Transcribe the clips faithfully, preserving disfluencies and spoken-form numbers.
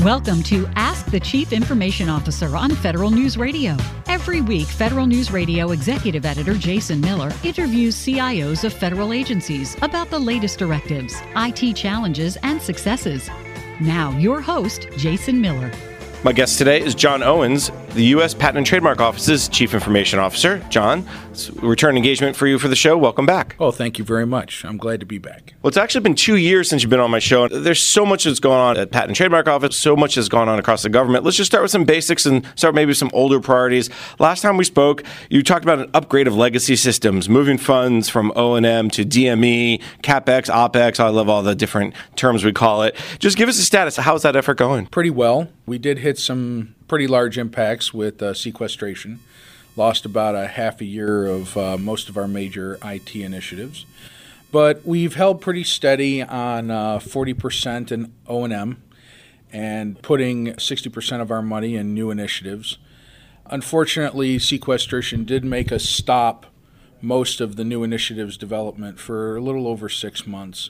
Welcome to Ask the Chief Information Officer on Federal News Radio. Every week, Federal News Radio Executive Editor Jason Miller interviews C I Os of federal agencies about the latest directives, I T challenges, and successes. Now, your host, Jason Miller. My guest today is John Owens, the U S Patent and Trademark Office's Chief Information Officer. John, it's a return engagement for you for the show. Welcome back. Oh, thank you very much. I'm glad to be back. Well, it's actually been two years since you've been on my show. There's so much that's going on at Patent and Trademark Office, so much has gone on across the government. Let's just start with some basics and start maybe with some older priorities. Last time we spoke, you talked about an upgrade of legacy systems, moving funds from O and M to D M E, CapEx, OpEx. I love all the different terms we call it. Just give us a status. How's that effort going? Pretty well. We did hit some pretty large impacts with uh, sequestration. Lost about a half a year of uh, most of our major I T initiatives. But we've held pretty steady on uh, forty percent in O and M and putting sixty percent of our money in new initiatives. Unfortunately, sequestration did make us stop most of the new initiatives development for a little over six months.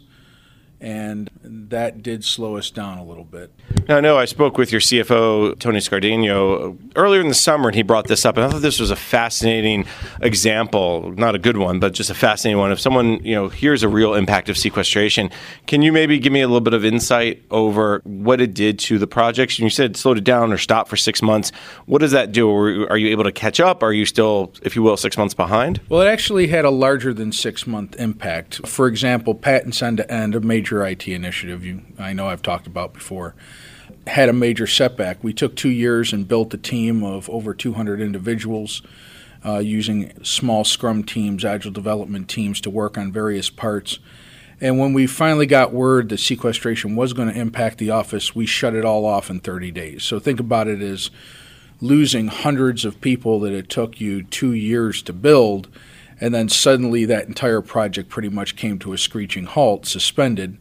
And that did slow us down a little bit. Now, I know I spoke with your C F O, Tony Scardino, earlier in the summer, and he brought this up. And I thought this was a fascinating example, not a good one, but just a fascinating one. If someone, you know, here's a real impact of sequestration, can you maybe give me a little bit of insight over what it did to the projects? You said slowed it down or stopped for six months. What does that do? Are you able to catch up? Are you still, if you will, six months behind? Well, it actually had a larger than six-month impact. For example, patents end-to-end, a major I T initiative you I know I've talked about before, had a major setback. We took two years and built a team of over two hundred individuals uh, using small scrum teams, agile development teams to work on various parts. And when we finally got word that sequestration was going to impact the office, we shut it all off in thirty days. So think about it as losing hundreds of people that it took you two years to build, and then suddenly that entire project pretty much came to a screeching halt, suspended.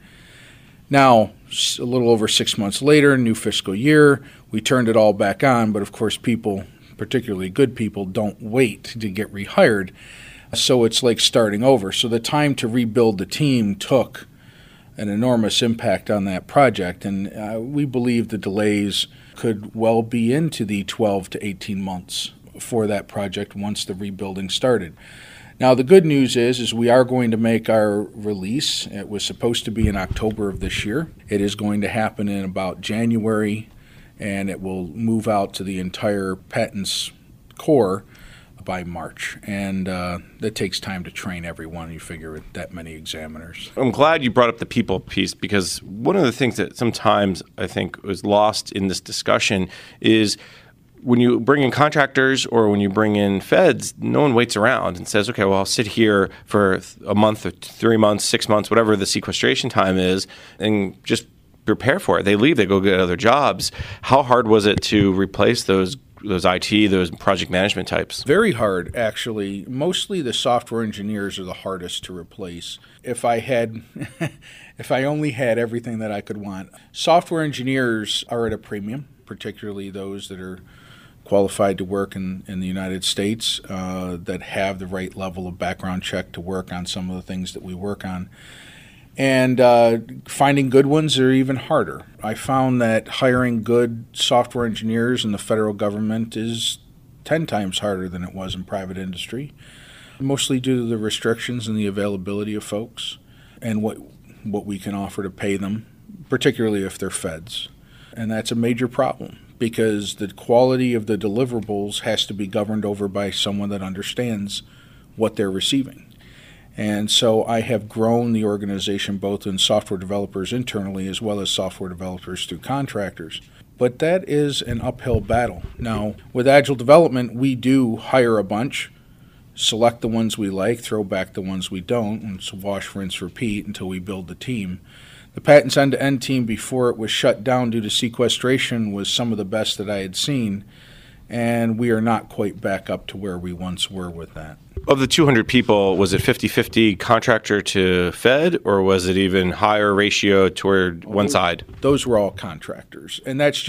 Now, a little over six months later, new fiscal year, we turned it all back on, but of course people, particularly good people, don't wait to get rehired, so it's like starting over. So the time to rebuild the team took an enormous impact on that project, and uh, we believe the delays could well be into the twelve to eighteen months for that project once the rebuilding started. Now, the good news is, is we are going to make our release. It was supposed to be in October of this year. It is going to happen in about January, and it will move out to the entire patents core by March. And uh, that takes time to train everyone. You figure with that many examiners. I'm glad you brought up the people piece, because one of the things that sometimes I think was lost in this discussion is when you bring in contractors or when you bring in feds, no one waits around and says, okay, well, I'll sit here for a month or three months, six months, whatever the sequestration time is, and just prepare for it. They leave, they go get other jobs. How hard was it to replace those those I T, those project management types? Very hard, actually. Mostly the software engineers are the hardest to replace. If I had, if I only had everything that I could want. Software engineers are at a premium, particularly those that are qualified to work in, in the United States, uh, that have the right level of background check to work on some of the things that we work on. And uh, finding good ones are even harder. I found that hiring good software engineers in the federal government is ten times harder than it was in private industry, mostly due to the restrictions and the availability of folks and what what we can offer to pay them, particularly if they're feds. And that's a major problem, because the quality of the deliverables has to be governed over by someone that understands what they're receiving. And so I have grown the organization both in software developers internally as well as software developers through contractors. But that is an uphill battle. Now, with Agile development, we do hire a bunch, select the ones we like, throw back the ones we don't, and so wash, rinse, repeat until we build the team. The patents end-to-end team, before it was shut down due to sequestration, was some of the best that I had seen, and we are not quite back up to where we once were with that. Of the two hundred people, was it fifty-fifty contractor to Fed, or was it even higher ratio toward one side? Those were all contractors, and that's just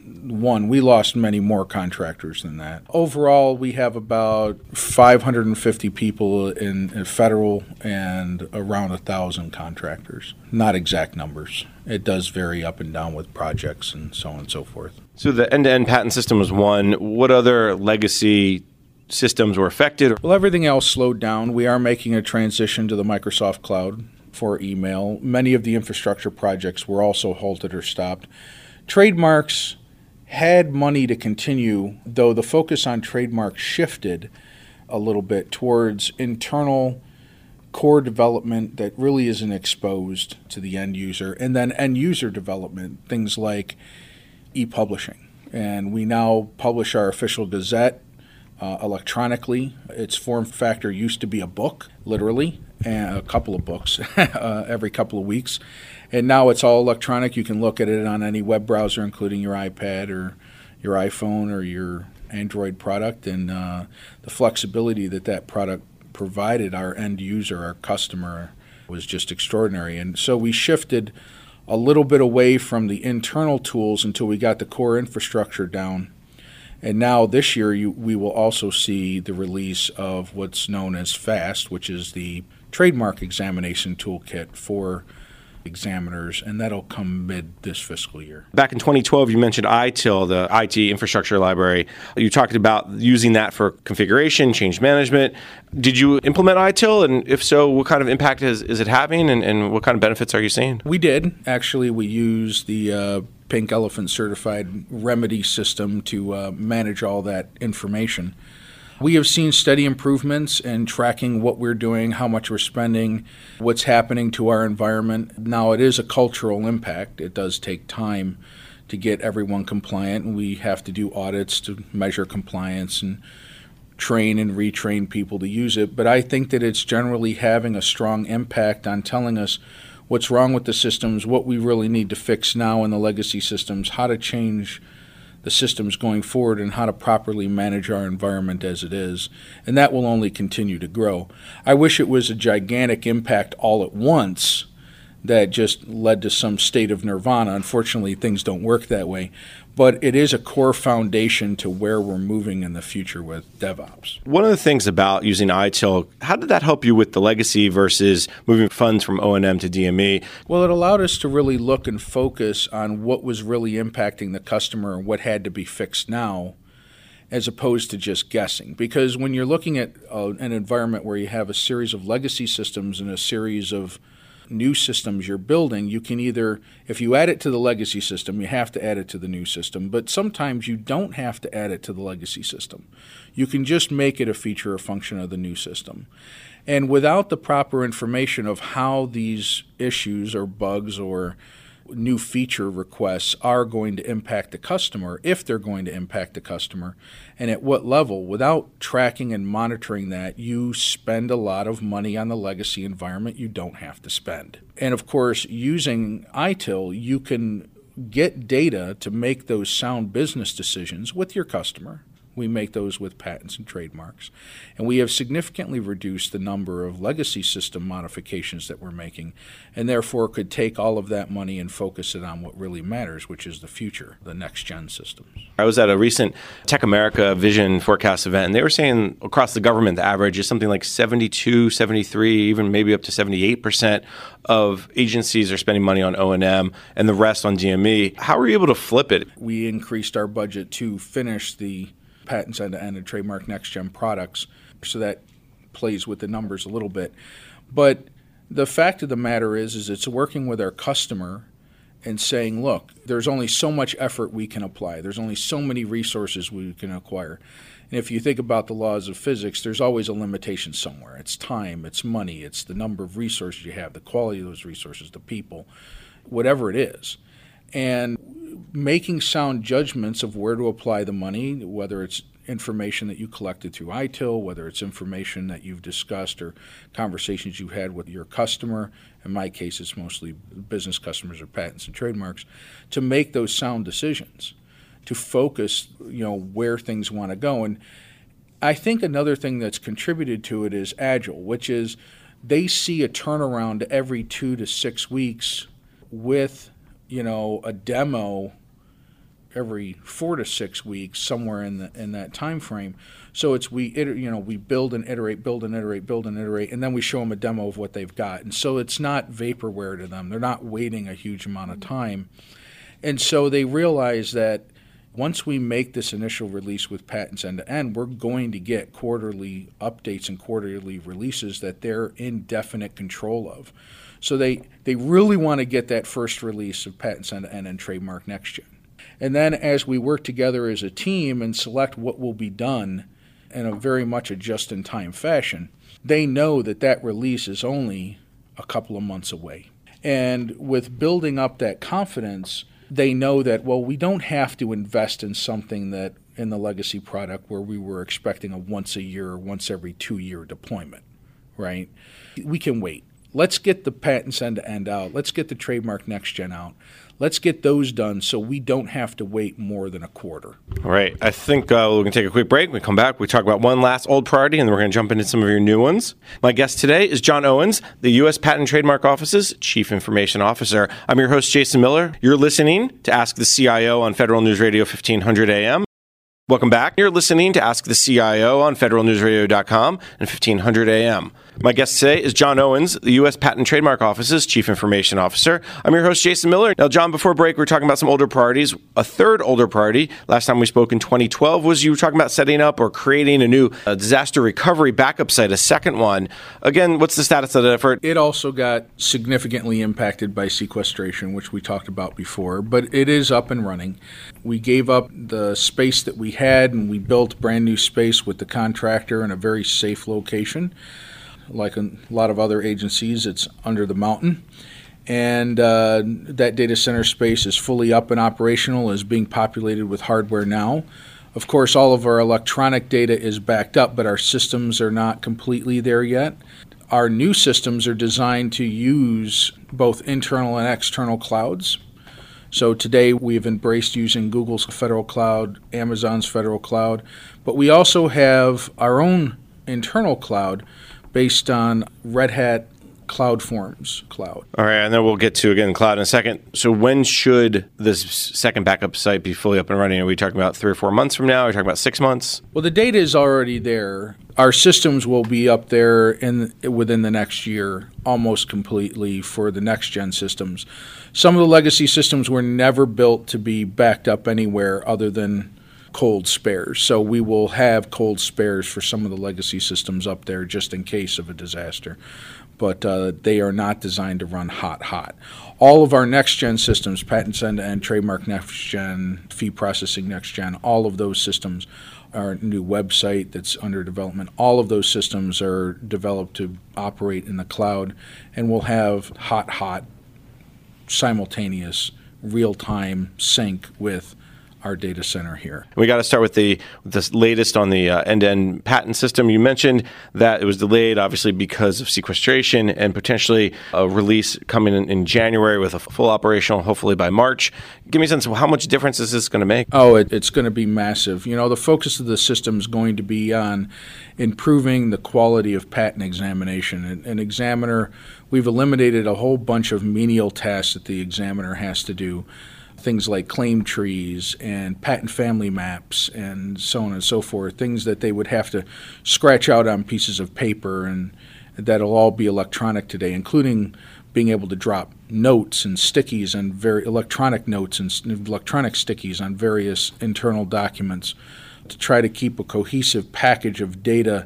one. We lost many more contractors than that. Overall, we have about five hundred fifty people in, in federal and around one thousand contractors. Not exact numbers. It does vary up and down with projects and so on and so forth. So the end-to-end patent system was one. What other legacy systems were affected? Well, everything else slowed down. We are making a transition to the Microsoft Cloud for email. Many of the infrastructure projects were also halted or stopped. Trademarks had money to continue, though the focus on trademarks shifted a little bit towards internal core development that really isn't exposed to the end user, and then end user development, things like e-publishing. And we now publish our official Gazette uh, electronically. Its form factor used to be a book, literally, and a couple of books uh, every couple of weeks. And now it's all electronic. You can look at it on any web browser, including your iPad or your iPhone or your Android product. And uh, the flexibility that that product provided our end user, our customer, was just extraordinary. And so we shifted a little bit away from the internal tools until we got the core infrastructure down. And now this year you, we will also see the release of what's known as FAST, which is the trademark examination toolkit for examiners, and that'll come mid this fiscal year. Back in twenty twelve, you mentioned I T I L, the I T infrastructure library. You talked about using that for configuration, change management. Did you implement I T I L, and if so, what kind of impact is, is it having, and, and what kind of benefits are you seeing? We did. Actually, we used the uh, Pink Elephant certified remedy system to uh, manage all that information. We have seen steady improvements in tracking what we're doing, how much we're spending, what's happening to our environment. Now, it is a cultural impact. It does take time to get everyone compliant, and we have to do audits to measure compliance and train and retrain people to use it. But I think that it's generally having a strong impact on telling us what's wrong with the systems, what we really need to fix now in the legacy systems, how to change the systems going forward, and how to properly manage our environment as it is. And that will only continue to grow. I wish it was a gigantic impact all at once that just led to some state of nirvana. Unfortunately, things don't work that way. But it is a core foundation to where we're moving in the future with DevOps. One of the things about using I T I L, how did that help you with the legacy versus moving funds from O and M to D M E? Well, it allowed us to really look and focus on what was really impacting the customer and what had to be fixed now, as opposed to just guessing. Because when you're looking at uh, an environment where you have a series of legacy systems and a series of new systems you're building, you can either, if you add it to the legacy system, you have to add it to the new system. But sometimes you don't have to add it to the legacy system. You can just make it a feature or function of the new system. And without the proper information of how these issues or bugs or new feature requests are going to impact the customer, if they're going to impact the customer, and at what level, without tracking and monitoring that, you spend a lot of money on the legacy environment you don't have to spend. And of course, using I T I L, you can get data to make those sound business decisions with your customer. We make those with patents and trademarks. And we have significantly reduced the number of legacy system modifications that we're making, and therefore could take all of that money and focus it on what really matters, which is the future, the next-gen systems. I was at a recent Tech America Vision Forecast event, and they were saying across the government, the average is something like seventy-two, seventy-three, even maybe up to seventy-eight percent of agencies are spending money on O and M and the rest on D M E. How were you able to flip it? We increased our budget to finish the patents end-to-end and trademark next-gen products, so that plays with the numbers a little bit. But the fact of the matter is, is it's working with our customer and saying, look, there's only so much effort we can apply. There's only so many resources we can acquire. And if you think about the laws of physics, there's always a limitation somewhere. It's time, it's money, it's the number of resources you have, the quality of those resources, the people, whatever it is. And making sound judgments of where to apply the money, whether it's information that you collected through I T I L, whether it's information that you've discussed or conversations you've had with your customer. In my case, it's mostly business customers or patents and trademarks, to make those sound decisions, to focus, you know, where things want to go. And I think another thing that's contributed to it is Agile, which is they see a turnaround every two to six weeks with, you know, a demo every four to six weeks, somewhere in the in that time frame. So it's we iter- you know we build and iterate, build and iterate, build and iterate, and then we show them a demo of what they've got. And so it's not vaporware to them. They're not waiting a huge amount of time. And so they realize that once we make this initial release with patents end to end, we're going to get quarterly updates and quarterly releases that they're in definite control of. So they, they really want to get that first release of patents end to end and trademark NextGen. And then as we work together as a team and select what will be done in a very much a just-in-time fashion, they know that that release is only a couple of months away. And with building up that confidence, they know that, well, we don't have to invest in something that in the legacy product where we were expecting a once a year or once every two year deployment, right? We can wait. Let's get the patents end to end out. Let's get the trademark NextGen out. Let's get those done so we don't have to wait more than a quarter. All right. I think uh, we're going to take a quick break. When we come back, we talk about one last old priority, and then we're going to jump into some of your new ones. My guest today is John Owens, the U S Patent and Trademark Office's Chief Information Officer. I'm your host, Jason Miller. You're listening to Ask the C I O on Federal News Radio fifteen hundred A M. Welcome back. You're listening to Ask the C I O on federal news radio dot com and fifteen hundred A M. My guest today is John Owens, the U S Patent and Trademark Office's Chief Information Officer. I'm your host, Jason Miller. Now, John, before break, we were talking about some older priorities. A third older priority, last time we spoke in twenty twelve, was you were talking about setting up or creating a new uh, disaster recovery backup site, a second one. Again, what's the status of that effort? It also got significantly impacted by sequestration, which we talked about before, but it is up and running. We gave up the space that we had, and we built brand new space with the contractor in a very safe location. Like a lot of other agencies, it's under the mountain. And uh, that data center space is fully up and operational, is being populated with hardware now. Of course, all of our electronic data is backed up, but our systems are not completely there yet. Our new systems are designed to use both internal and external clouds. So today we've embraced using Google's Federal Cloud, Amazon's Federal Cloud, but we also have our own internal cloud based on Red Hat CloudForms cloud. All right, and then we'll get to, again, cloud in a second. So when should this second backup site be fully up and running? Are we talking about three or four months from now? Are we talking about six months? Well, the data is already there. Our systems will be up there in within the next year almost completely for the next-gen systems. Some of the legacy systems were never built to be backed up anywhere other than cold spares. So we will have cold spares for some of the legacy systems up there just in case of a disaster. But uh, they are not designed to run hot, hot. All of our next-gen systems, patents end-to-end, trademark next-gen, fee processing next-gen, all of those systems, our new website that's under development, all of those systems are developed to operate in the cloud, and we'll have hot, hot, simultaneous, real-time sync with our data center here. We got to start with the this latest on the uh, end-to-end patent system. You mentioned that it was delayed, obviously, because of sequestration and potentially a release coming in, in January with a full operational, hopefully by March. Give me a sense of how much difference is this going to make? Oh, it, it's going to be massive. You know, the focus of the system is going to be on improving the quality of patent examination. An, an examiner, we've eliminated a whole bunch of menial tasks that the examiner has to do. Things like claim trees and patent family maps and so on and so forth, things that they would have to scratch out on pieces of paper, and that'll all be electronic today, including being able to drop notes and stickies and very electronic notes and electronic stickies on various internal documents to try to keep a cohesive package of data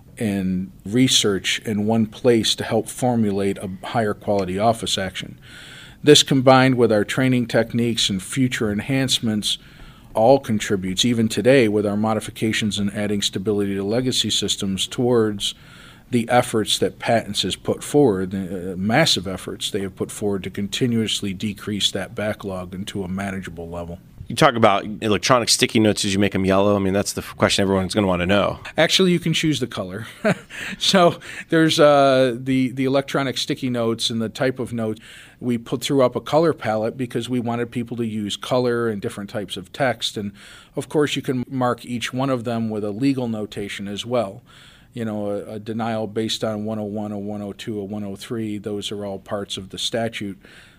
and research in one place to help formulate a higher quality office action. This, combined with our training techniques and future enhancements, all contributes, even today with our modifications and adding stability to legacy systems, towards the efforts that patents has put forward, uh, massive efforts they have put forward to continuously decrease that backlog into a manageable level. You talk about electronic sticky notes as you make them yellow. I mean, that's the question everyone's going to want to know. Actually, you can choose the color. So there's uh, the, the electronic sticky notes and the type of note. We put threw up a color palette because we wanted people to use color and different types of text. And, of course, you can mark each one of them with a legal notation as well. You know, a, a denial based on one oh one or one oh two or one oh three, those are all parts of the statute.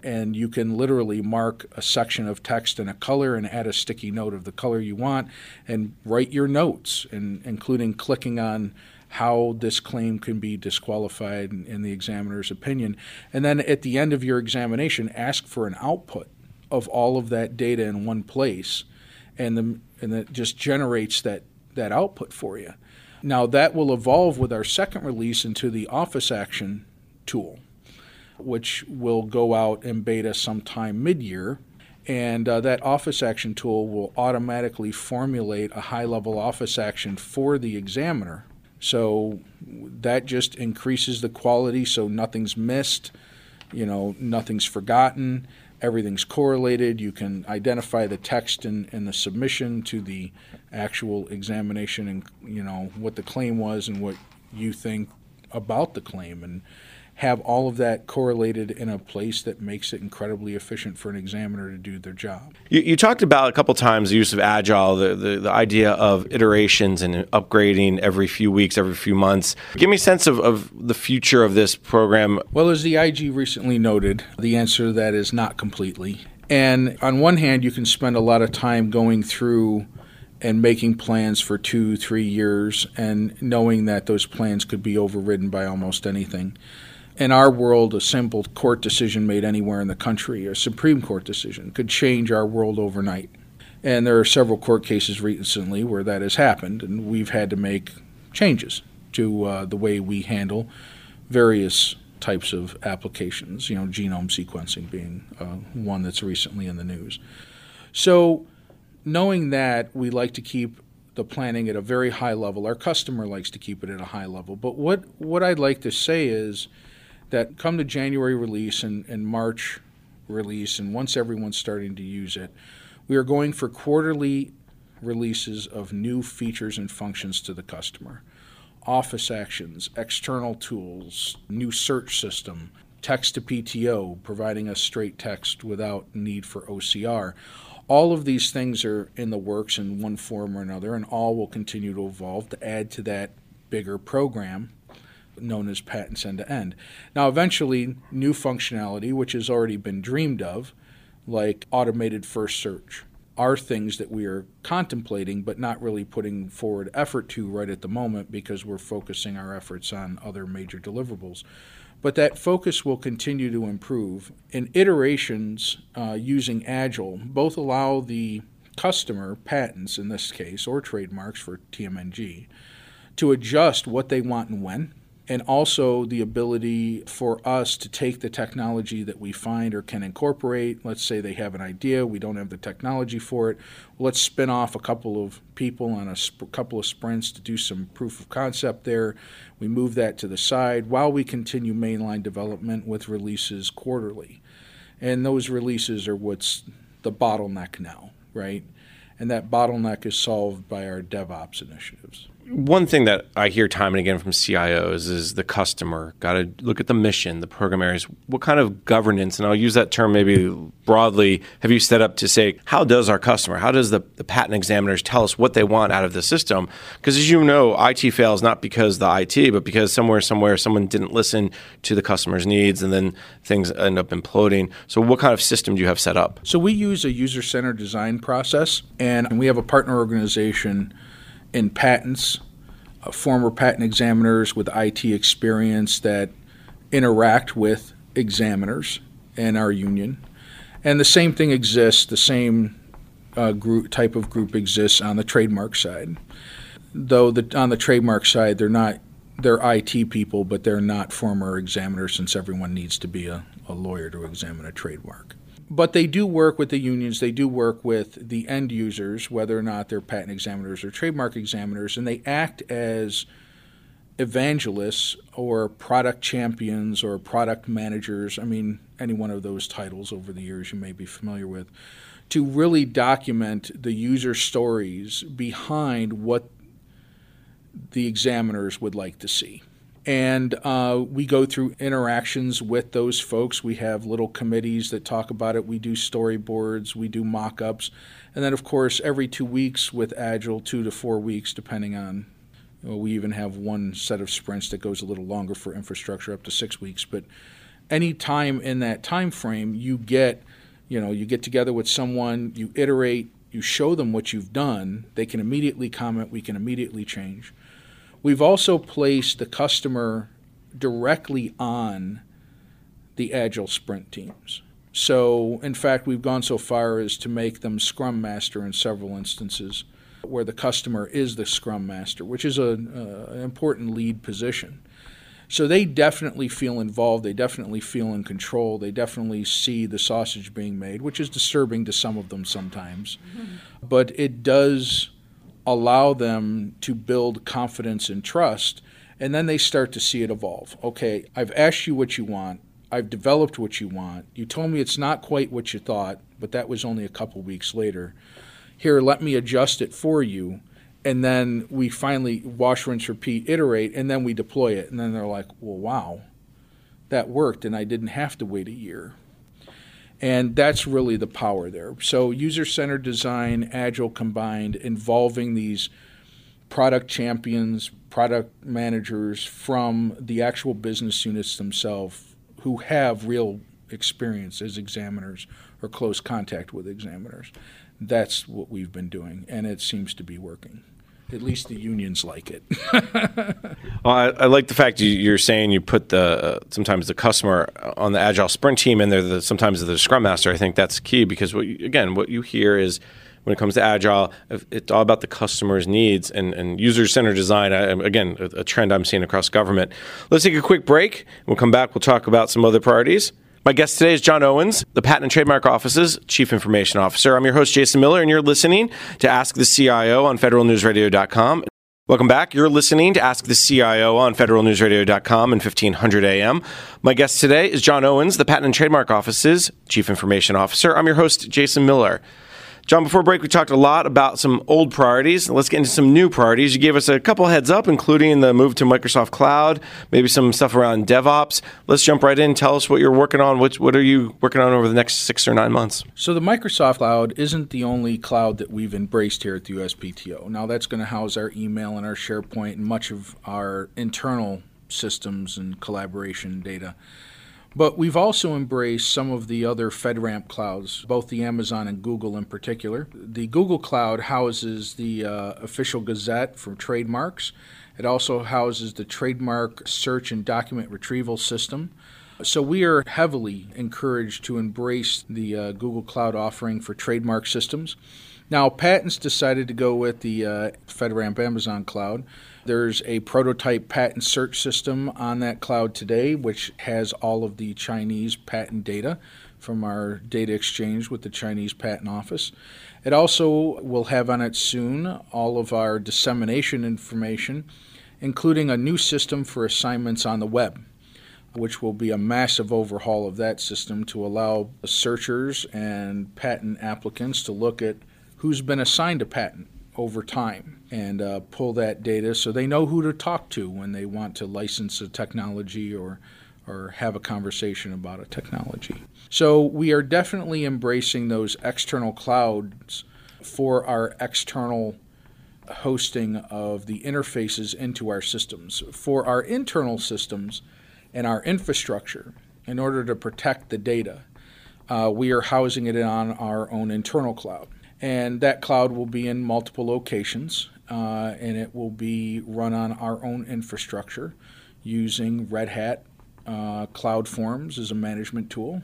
And you can literally mark a section of text in a color and add a sticky note of the color you want and write your notes, and including clicking on how this claim can be disqualified in, in the examiner's opinion. And then at the end of your examination, ask for an output of all of that data in one place, and the and it just generates that, that output for you. Now that will evolve with our second release into the office action tool, which will go out in beta sometime mid-year. And uh, that office action tool will automatically formulate a high-level office action for the examiner. So that just increases the quality, so nothing's missed, you know, nothing's forgotten, everything's correlated. You can identify the text in, in the submission to the actual examination and, you know, what the claim was and what you think about the claim, and have all of that correlated in a place that makes it incredibly efficient for an examiner to do their job. You, you talked about a couple times the use of Agile, the, the, the idea of iterations and upgrading every few weeks, every few months. Give me a sense of, of the future of this program. Well, as the I G recently noted, the answer to that is not completely. And on one hand, you can spend a lot of time going through and making plans for two, three years and knowing that those plans could be overridden by almost anything. In our world, a simple court decision made anywhere in the country, a Supreme Court decision, could change our world overnight. And there are several court cases recently where that has happened, and we've had to make changes to uh, the way we handle various types of applications, you know, genome sequencing being uh, one that's recently in the news. So knowing that, we like to keep the planning at a very high level. Our customer likes to keep it at a high level. But what, what I'd like to say is that come to January release and, and March release, and once everyone's starting to use it, we are going for quarterly releases of new features and functions to the customer. Office actions, external tools, new search system, text to P T O, providing us straight text without need for O C R. All of these things are in the works in one form or another, and all will continue to evolve to add to that bigger program known as Patents End-to-End. Now, eventually, new functionality, which has already been dreamed of, like automated first search, are things that we are contemplating but not really putting forward effort to right at the moment because we're focusing our efforts on other major deliverables. But that focus will continue to improve. And iterations uh, using Agile both allow the customer, patents in this case, or trademarks for T M N G, to adjust what they want and when, and also the ability for us to take the technology that we find or can incorporate. Let's say they have an idea, we don't have the technology for it. Let's spin off a couple of people on a sp- couple of sprints to do some proof of concept there. We move that to the side while we continue mainline development with releases quarterly. And those releases are what's the bottleneck now, right? And that bottleneck is solved by our DevOps initiatives. One thing that I hear time and again from C I Os is the customer. Got to look at the mission, the program areas. What kind of governance, and I'll use that term maybe broadly, have you set up to say, how does our customer, how does the, the patent examiners tell us what they want out of the system? Because as you know, I T fails not because the I T, but because somewhere, somewhere, someone didn't listen to the customer's needs, and then things end up imploding. So what kind of system do you have set up? So we use a user-centered design process, and we have a partner organization in patents, uh, former patent examiners with I T experience that interact with examiners and our union. And the same thing exists, the same uh, group type of group exists on the trademark side. Though the, on the trademark side, they're not they're I T people, but they're not former examiners, since everyone needs to be a, a lawyer to examine a trademark. But they do work with the unions, they do work with the end users, whether or not they're patent examiners or trademark examiners, and they act as evangelists or product champions or product managers, I mean, any one of those titles over the years you may be familiar with, to really document the user stories behind what the examiners would like to see. And uh, we go through interactions with those folks. We have little committees that talk about it. We do storyboards. We do mock-ups. And then, of course, every two weeks with Agile, two to four weeks, depending on, well, we even have one set of sprints that goes a little longer for infrastructure, up to six weeks. But any time in that time frame, you get, you know, you get together with someone, you iterate, you show them what you've done. They can immediately comment. We can immediately change. We've also placed the customer directly on the Agile Sprint teams. So, in fact, we've gone so far as to make them Scrum Master in several instances, where the customer is the Scrum Master, which is a, uh, an important lead position. So they definitely feel involved. They definitely feel in control. They definitely see the sausage being made, which is disturbing to some of them sometimes. Mm-hmm. But it does allow them to build confidence and trust, and then they start to see it evolve. Okay, I've asked you what you want. I've developed what you want. You told me it's not quite what you thought, but that was only a couple weeks later. Here, let me adjust it for you. And then we finally wash, rinse, repeat, iterate, and then we deploy it. And then they're like, well, wow, that worked, and I didn't have to wait a year. And that's really the power there. So user-centered design, Agile combined, involving these product champions, product managers from the actual business units themselves who have real experience as examiners or close contact with examiners. That's what we've been doing, and it seems to be working. At least the unions like it. Well, I, I like the fact you, you're saying you put the uh, sometimes the customer on the Agile Sprint team, and they're the, sometimes the Scrum Master. I think that's key because what you, again, what you hear is when it comes to Agile, it's all about the customer's needs and, and user-centered design. I, again, a, a trend I'm seeing across government. Let's take a quick break. We'll come back. We'll talk about some other priorities. My guest today is John Owens, the Patent and Trademark Office's Chief Information Officer. I'm your host, Jason Miller, and you're listening to Ask the C I O on federal news radio dot com. Welcome back. You're listening to Ask the C I O on federal news radio dot com and fifteen hundred A M. My guest today is John Owens, the Patent and Trademark Office's Chief Information Officer. I'm your host, Jason Miller. John, before break, we talked a lot about some old priorities. Let's get into some new priorities. You gave us a couple heads up, including the move to Microsoft Cloud, maybe some stuff around DevOps. Let's jump right in. Tell us what you're working on. What, what are you working on over the next six or nine months? So the Microsoft Cloud isn't the only cloud that we've embraced here at the U S P T O. Now that's going to house our email and our SharePoint and much of our internal systems and collaboration data. But we've also embraced some of the other FedRAMP clouds, both the Amazon and Google in particular. The Google Cloud houses the uh, official Gazette for trademarks. It also houses the trademark search and document retrieval system. So we are heavily encouraged to embrace the uh, Google Cloud offering for trademark systems. Now, patents decided to go with the uh, FedRAMP Amazon Cloud. There's a prototype patent search system on that cloud today, which has all of the Chinese patent data from our data exchange with the Chinese Patent Office. It also will have on it soon all of our dissemination information, including a new system for assignments on the web, which will be a massive overhaul of that system to allow searchers and patent applicants to look at who's been assigned a patent over time and uh, pull that data so they know who to talk to when they want to license a technology or or have a conversation about a technology. So we are definitely embracing those external clouds for our external hosting of the interfaces into our systems. For our internal systems and our infrastructure, in order to protect the data, uh, we are housing it on our own internal cloud. And that cloud will be in multiple locations, uh, and it will be run on our own infrastructure using Red Hat uh, CloudForms as a management tool.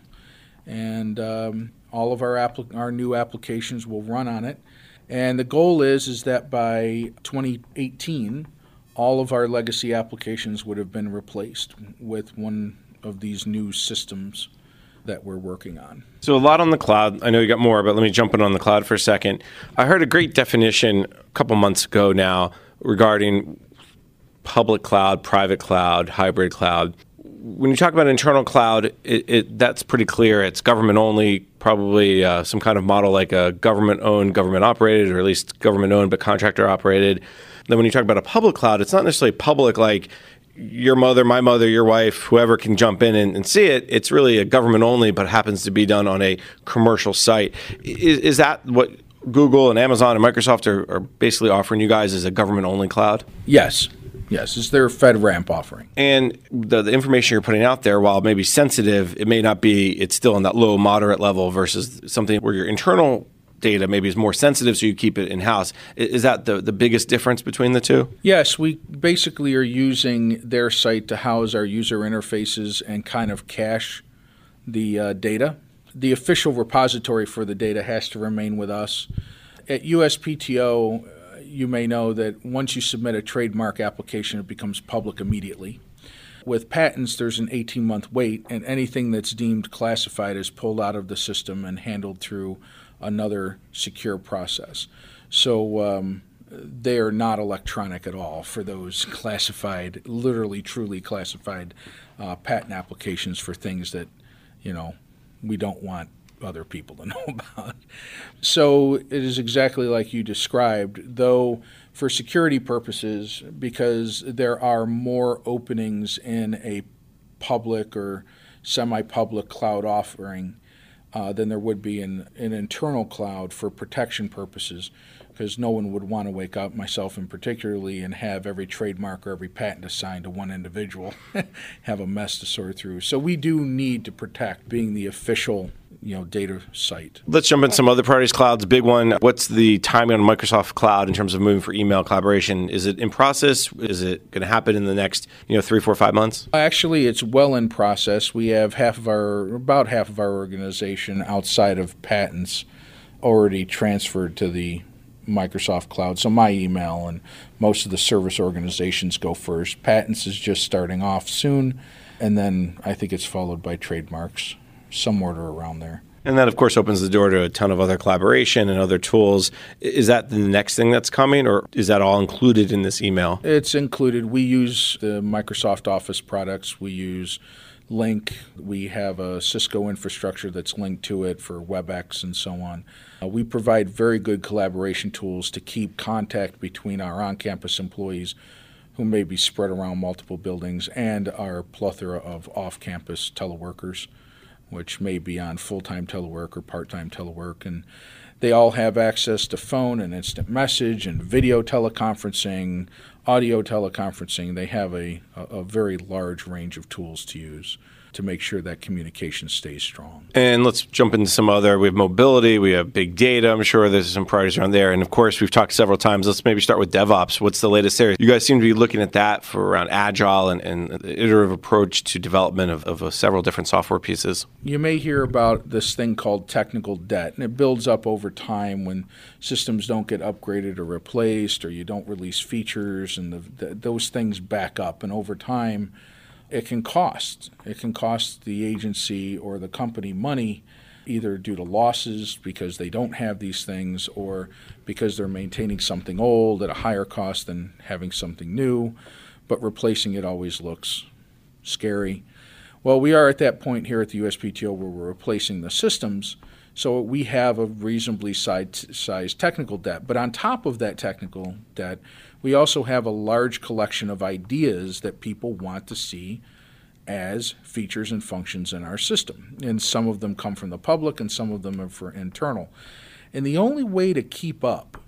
And um, all of our appli- our new applications will run on it. And the goal is, is that by twenty eighteen, all of our legacy applications would have been replaced with one of these new systems that we're working on. So a lot on the cloud. I know you got more, but let me jump in on the cloud for a second. I heard a great definition a couple months ago now regarding public cloud, private cloud, hybrid cloud. When you talk about internal cloud, it, it, that's pretty clear. It's government only, probably uh, some kind of model like a government-owned, government-operated, or at least government-owned but contractor-operated. Then when you talk about a public cloud, it's not necessarily public like your mother, my mother, your wife, whoever can jump in and, and see it. It's really a government only, but happens to be done on a commercial site. Is, is that what Google and Amazon and Microsoft are, are basically offering you guys as a government only cloud? Yes. Yes, it's their FedRAMP offering. And the, the information you're putting out there, while maybe sensitive, it may not be, it's still in that low, moderate level versus something where your internal data maybe is more sensitive, so you keep it in-house. Is that the, the biggest difference between the two? Yes, we basically are using their site to house our user interfaces and kind of cache the uh, data. The official repository for the data has to remain with us. At U S P T O, you may know that once you submit a trademark application, it becomes public immediately. With patents, there's an eighteen-month wait, and anything that's deemed classified is pulled out of the system and handled through another secure process. So um, they are not electronic at all for those classified, literally, truly classified uh, patent applications for things that, you know, we don't want other people to know about. So it is exactly like you described, though for security purposes, because there are more openings in a public or semi-public cloud offering uh, than there would be in an internal cloud for protection purposes, because no one would want to wake up, myself in particularly, and have every trademark or every patent assigned to one individual, have a mess to sort through. So we do need to protect being the official, you know, data site. Let's jump in some other priorities. Cloud's a big one. What's the timing on Microsoft Cloud in terms of moving for email collaboration? Is it in process? Is it going to happen in the next, you know, three, four, five months? Actually, it's well in process. We have half of our, about half of our organization outside of patents already transferred to the Microsoft Cloud. So my email and most of the service organizations go first. Patents is just starting off soon, and then I think it's followed by trademarks, some order around there. And that, of course, opens the door to a ton of other collaboration and other tools. Is that the next thing that's coming, or is that all included in this email? It's included. We use the Microsoft Office products. We use Lync. We have a Cisco infrastructure that's linked to it for WebEx and so on. Uh, we provide very good collaboration tools to keep contact between our on-campus employees who may be spread around multiple buildings and our plethora of off-campus teleworkers, which may be on full-time telework or part-time telework. And they all have access to phone and instant message and video teleconferencing, audio teleconferencing. They have a, a, a very large range of tools to use to make sure that communication stays strong. And let's jump into some other. We have mobility, we have big data. I'm sure there's some priorities around there. And of course, we've talked several times. Let's maybe start with DevOps. What's the latest there? You guys seem to be looking at that for around agile and, and the iterative approach to development of, of uh, several different software pieces. You may hear about this thing called technical debt, and it builds up over time when systems don't get upgraded or replaced, or you don't release features, and the, the, those things back up. And over time, it can cost. It can cost the agency or the company money, either due to losses because they don't have these things or because they're maintaining something old at a higher cost than having something new, but replacing it always looks scary. Well, we are at that point here at the U S P T O where we're replacing the systems, so we have a reasonably sized technical debt. But on top of that technical debt, we also have a large collection of ideas that people want to see as features and functions in our system. And some of them come from the public and some of them are for internal. And the only way to keep up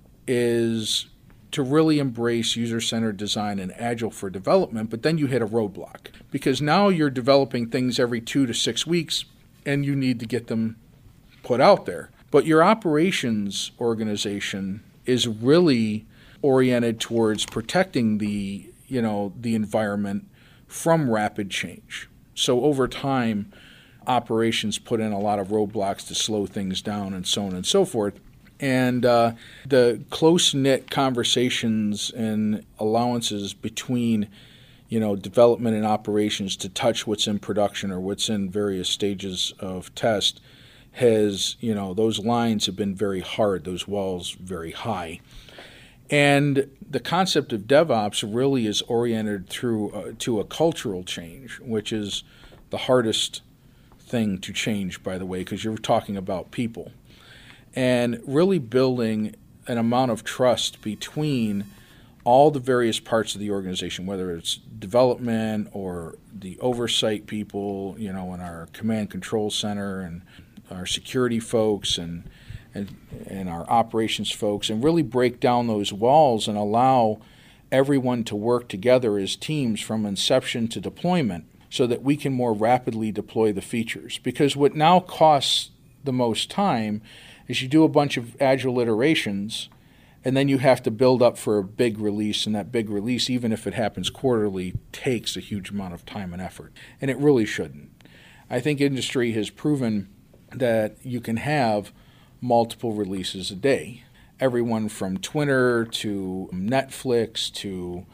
is to really embrace user-centered design and agile for development, but then you hit a roadblock. Because now you're developing things every two to six weeks and you need to get them put out there. But your operations organization is really oriented towards protecting the, you know, the environment from rapid change. So over time, operations put in a lot of roadblocks to slow things down and so on and so forth. And uh, the close-knit conversations and allowances between, you know, development and operations to touch what's in production or what's in various stages of test has, you know, those lines have been very hard, those walls very high. And the concept of DevOps really is oriented through uh, to a cultural change, which is the hardest thing to change, by the way, because you're talking about people. And really building an amount of trust between all the various parts of the organization, whether it's development or the oversight people, you know, in our command control center and our security folks and and, and our operations folks, and really break down those walls and allow everyone to work together as teams from inception to deployment so that we can more rapidly deploy the features. Because what now costs the most time is you do a bunch of agile iterations and then you have to build up for a big release, and that big release, even if it happens quarterly, takes a huge amount of time and effort. And it really shouldn't. I think industry has proven that you can have multiple releases a day. Everyone from Twitter to Netflix to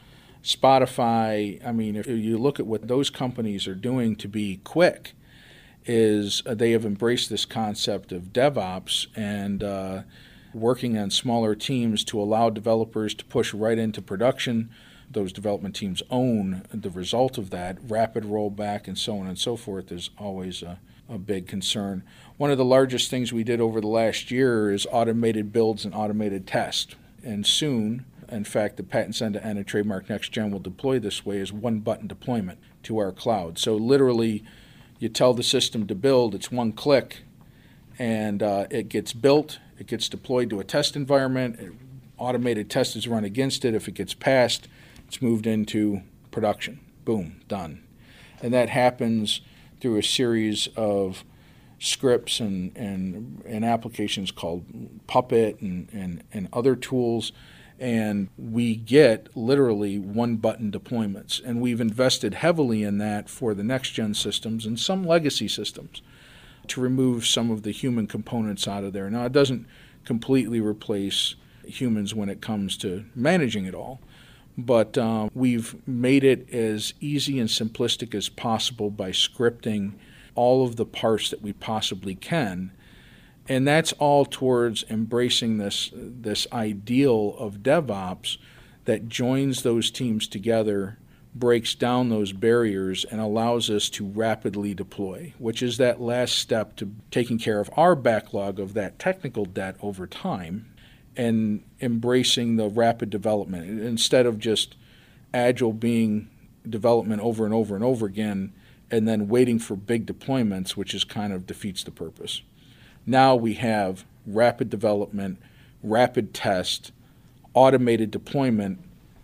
Spotify. I mean, if you look at what those companies are doing to be quick, is they have embraced this concept of DevOps and uh, working on smaller teams to allow developers to push right into production. Those development teams own the result of that. Rapid rollback and so on and so forth is always a, a big concern. One of the largest things we did over the last year is automated builds and automated test. And soon, in fact, the Patents End-to-End and Trademark Next Gen will deploy this way as one-button deployment to our cloud. So literally, you tell the system to build, it's one click, and uh, it gets built, it gets deployed to a test environment, it, automated test is run against it. If it gets passed, it's moved into production. Boom, done. And that happens through a series of scripts and, and, and applications called Puppet and, and, and other tools. And we get literally one-button deployments. And we've invested heavily in that for the next-gen systems and some legacy systems to remove some of the human components out of there. Now, it doesn't completely replace humans when it comes to managing it all, but um, we've made it as easy and simplistic as possible by scripting all of the parts that we possibly can. And that's all towards embracing this this ideal of DevOps that joins those teams together, breaks down those barriers, and allows us to rapidly deploy, which is that last step to taking care of our backlog of that technical debt over time and embracing the rapid development. Instead of just agile being development over and over and over again and then waiting for big deployments, which is kind of defeats the purpose. Now we have rapid development, rapid test, automated deployment,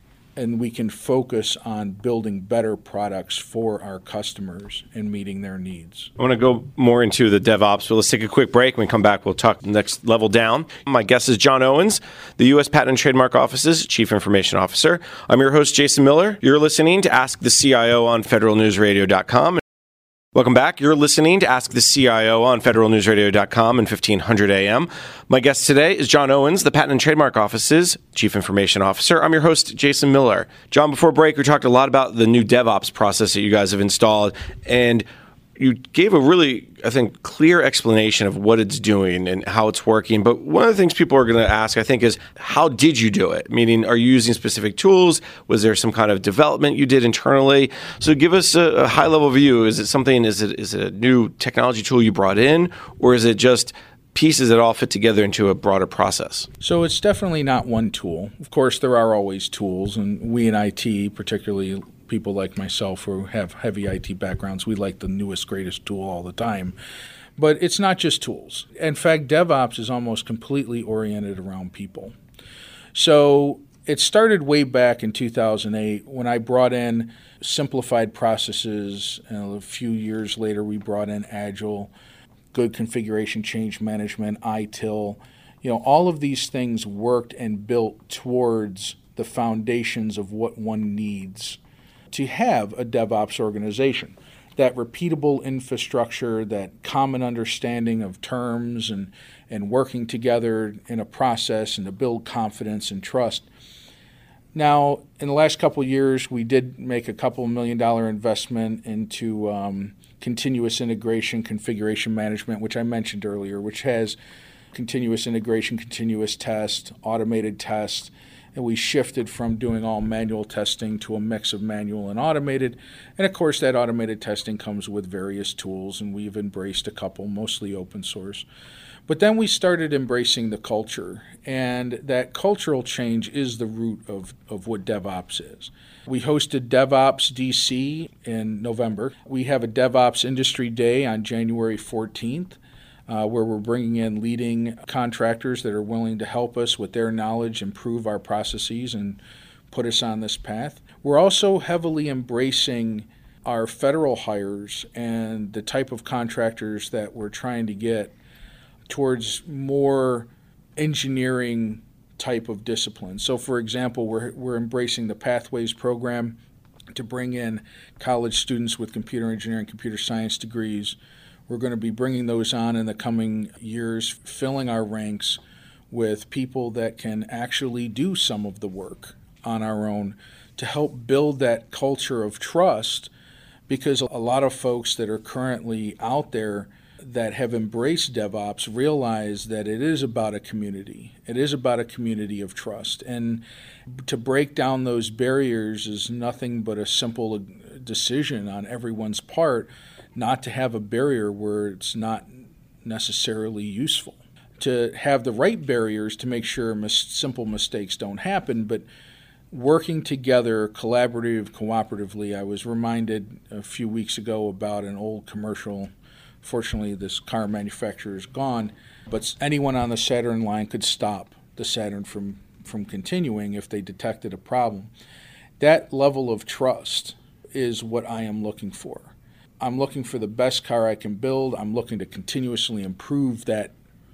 and we can focus on building better products for our customers and meeting their needs. I want to go more into the DevOps, but let's take a quick break. When we come back, we'll talk next level down. My guest is John Owens, the U S Patent and Trademark Office's Chief Information Officer. I'm your host, Jason Miller. You're listening to Ask the C I O on federal news radio dot com. Welcome back. You're listening to Ask the C I O on federal news radio dot com and fifteen hundred A M. My guest today is John Owens, the Patent and Trademark Office's Chief Information Officer. I'm your host, Jason Miller. John, before break, we talked a lot about the new DevOps process that you guys have installed, and you gave a really, I think, clear explanation of what it's doing and how it's working. But one of the things people are going to ask, I think, is how did you do it? Meaning, are you using specific tools? Was there some kind of development you did internally? So give us a, a high-level view. Is it something, is it, is it a new technology tool you brought in? Or is it just pieces that all fit together into a broader process? So it's definitely not one tool. Of course, there are always tools, and we in I T, particularly people like myself who have heavy I T backgrounds, we like the newest, greatest tool all the time. But it's not just tools. In fact, DevOps is almost completely oriented around people. So it started way back in two thousand eight when I brought in simplified processes, and a few years later we brought in Agile, good configuration change management, I T I L. You know, all of these things worked and built towards the foundations of what one needs to have a DevOps organization. That repeatable infrastructure, that common understanding of terms and, and working together in a process and to build confidence and trust. Now, in the last couple of years, we did make a couple million dollar investment into um, continuous integration, configuration management, which I mentioned earlier, which has continuous integration, continuous test, automated test. And we shifted from doing all manual testing to a mix of manual and automated. And of course, that automated testing comes with various tools, and we've embraced a couple, mostly open source. But then we started embracing the culture, and that cultural change is the root of, of what DevOps is. We hosted DevOps D C in November. We have a DevOps Industry Day on January fourteenth. Uh, where we're bringing in leading contractors that are willing to help us with their knowledge, improve our processes, and put us on this path. We're also heavily embracing our federal hires and the type of contractors that we're trying to get towards more engineering type of discipline. So, for example, we're we're embracing the Pathways program to bring in college students with computer engineering, computer science degrees. We're going to be bringing those on in the coming years, filling our ranks with people that can actually do some of the work on our own to help build that culture of trust, because a lot of folks that are currently out there that have embraced DevOps realize that it is about a community. It is about a community of trust. And to break down those barriers is nothing but a simple decision on everyone's part not to have a barrier where it's not necessarily useful. To have the right barriers to make sure mis- simple mistakes don't happen, but working together, collaborative, cooperatively. I was reminded a few weeks ago about an old commercial. Fortunately, this car manufacturer is gone, but anyone on the Saturn line could stop the Saturn from, from continuing if they detected a problem. That level of trust is what I am looking for. I'm looking for the best car I can build. I'm looking to continuously improve that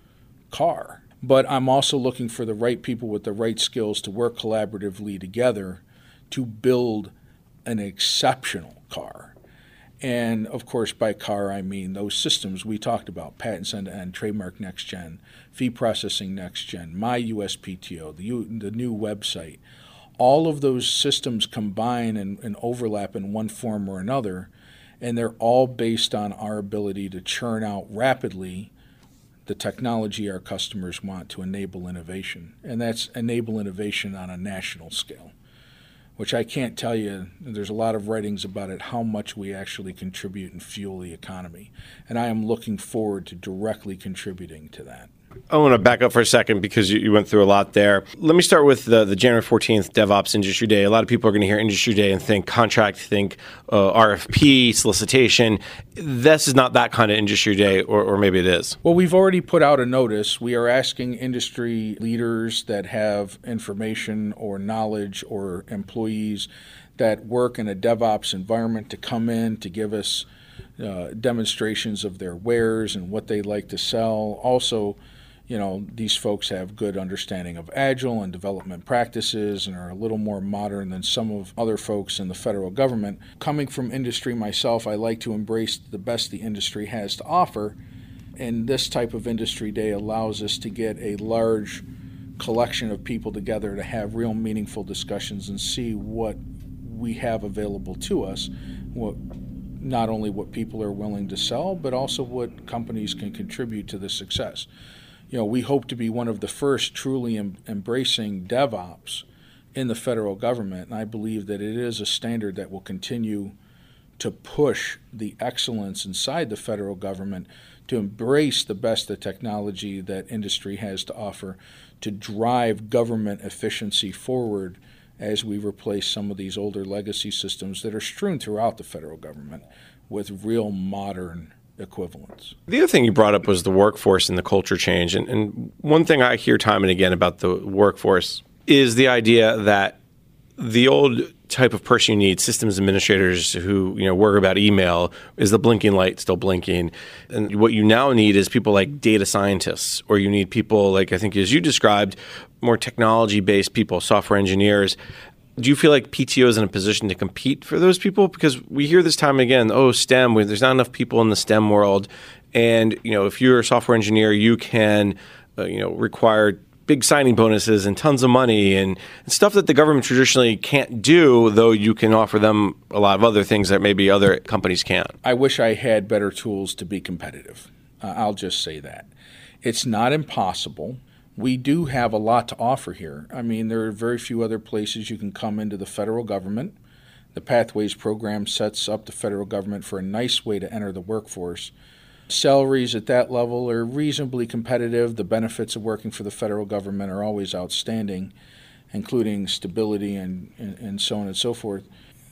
car. But I'm also looking for the right people with the right skills to work collaboratively together to build an exceptional car. And, of course, by car, I mean those systems we talked about, patents end-to-end, trademark next-gen, fee processing next-gen, my U S P T O, the, U, the new website. All of those systems combine and, and overlap in one form or another, and they're all based on our ability to churn out rapidly the technology our customers want to enable innovation. And that's enable innovation on a national scale, which I can't tell you, there's a lot of writings about it, how much we actually contribute and fuel the economy. And I am looking forward to directly contributing to that. I want to back up for a second because you, you went through a lot there. Let me start with the, the January fourteenth DevOps Industry Day. A lot of people are going to hear Industry Day and think contract, think uh, R F P, solicitation. This is not that kind of Industry Day, or, or maybe it is. Well, we've already put out a notice. We are asking industry leaders that have information or knowledge or employees that work in a DevOps environment to come in to give us uh, demonstrations of their wares and what they like to sell. Also, you know, these folks have good understanding of Agile and development practices and are a little more modern than some of other folks in the federal government. Coming from industry myself, I like to embrace the best the industry has to offer, and this type of Industry Day allows us to get a large collection of people together to have real meaningful discussions and see what we have available to us, what not only what people are willing to sell, but also what companies can contribute to the success. You know, we hope to be one of the first truly em- embracing DevOps in the federal government, and I believe that it is a standard that will continue to push the excellence inside the federal government to embrace the best of technology that industry has to offer to drive government efficiency forward as we replace some of these older legacy systems that are strewn throughout the federal government with real modern equivalents. The other thing you brought up was the workforce and the culture change. And, and one thing I hear time and again about the workforce is the idea that the old type of person you need, systems administrators who, you know, worry about email, is the blinking light still blinking? And what you now need is people like data scientists, or you need people like, I think as you described, more technology-based people, software engineers. Do you feel like P T O is in a position to compete for those people? Because we hear this time and again, oh, STEM, there's not enough people in the STEM world. And, you know, if you're a software engineer, you can, uh, you know, require big signing bonuses and tons of money and stuff that the government traditionally can't do, though you can offer them a lot of other things that maybe other companies can't. I wish I had better tools to be competitive. Uh, I'll just say that. It's not impossible. We do have a lot to offer here. I mean, there are very few other places you can come into the federal government. The Pathways program sets up the federal government for a nice way to enter the workforce. Salaries at that level are reasonably competitive. The benefits of working for the federal government are always outstanding, including stability and, and, and so on and so forth.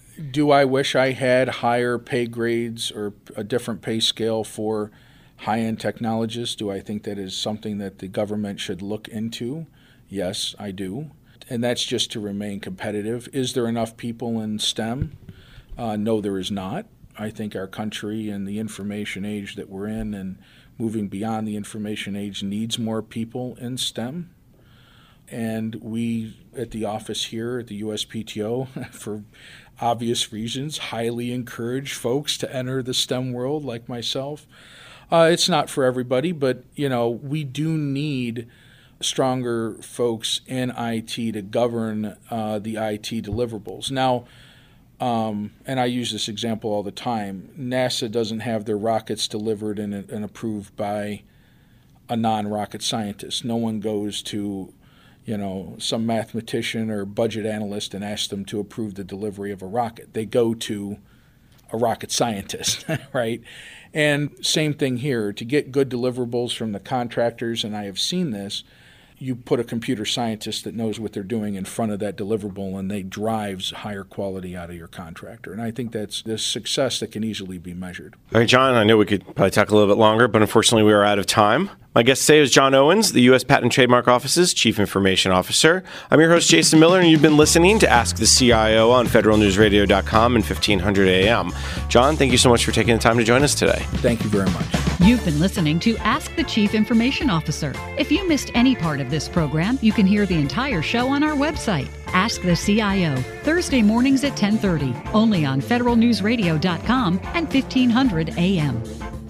Do I wish I had higher pay grades or a different pay scale for high-end technologists? Do I think that is something that the government should look into? Yes, I do. and that's just to remain competitive. Is there enough people in STEM? Uh, no, there is not. I think our country and the information age that we're in and moving beyond the information age needs more people in STEM. And we at the office here at the U S P T O, for obvious reasons, highly encourage folks to enter the STEM world like myself. Uh, it's not for everybody, but you know, we do need stronger folks in I T to govern uh, the I T deliverables. Now, um, and I use this example all the time, NASA doesn't have their rockets delivered and, and approved by a non-rocket scientist. No one goes to, you know, some mathematician or budget analyst and asks them to approve the delivery of a rocket. They go to a rocket scientist, right? And same thing here. To get good deliverables from the contractors, and I have seen this, you put a computer scientist that knows what they're doing in front of that deliverable, and they drives higher quality out of your contractor. And I think that's the success that can easily be measured. All right, John, I know we could probably talk a little bit longer, but unfortunately we are out of time. My guest today is John Owens, the U S Patent and Trademark Office's Chief Information Officer. I'm your host, Jason Miller, and you've been listening to Ask the C I O on federal news radio dot com and fifteen hundred A M. John, thank you so much for taking the time to join us today. Thank you very much. You've been listening to Ask the Chief Information Officer. If you missed any part of this program, you can hear the entire show on our website, Ask the C I O, Thursday mornings at ten thirty, only on federal news radio dot com and fifteen hundred A M.